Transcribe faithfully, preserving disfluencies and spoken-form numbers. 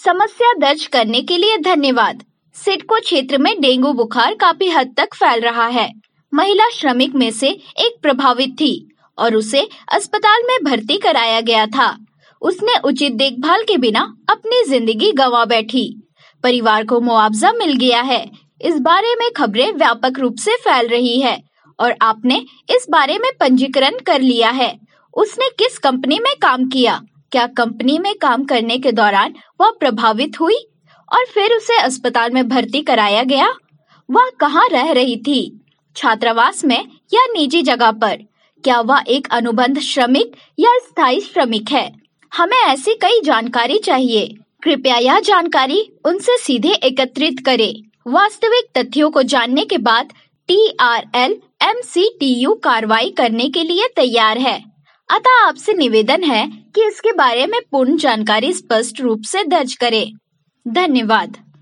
समस्या दर्ज करने के लिए धन्यवाद। सिडको क्षेत्र में डेंगू बुखार काफी हद तक फैल रहा है। महिला श्रमिक में से एक प्रभावित थी और उसे अस्पताल में भर्ती कराया गया था। उसने उचित देखभाल के बिना अपनी जिंदगी गंवा बैठी। परिवार को मुआवजा मिल गया है। इस बारे में खबरें व्यापक रूप से फैल रही है और आपने इस बारे में पंजीकरण कर लिया है। उसने किस कंपनी में काम किया? क्या कंपनी में काम करने के दौरान वह प्रभावित हुई और फिर उसे अस्पताल में भर्ती कराया गया? वह कहाँ रह रही थी? छात्रावास में या निजी जगह पर? क्या वह एक अनुबंध श्रमिक या स्थायी श्रमिक है? हमें ऐसी कई जानकारी चाहिए। कृपया यह जानकारी उनसे सीधे एकत्रित करें। वास्तविक तथ्यों को जानने के बाद T R L M C T U कार्रवाई करने के लिए तैयार है। अतः आपसे निवेदन है कि इसके बारे में पूर्ण जानकारी स्पष्ट रूप से दर्ज करें। धन्यवाद।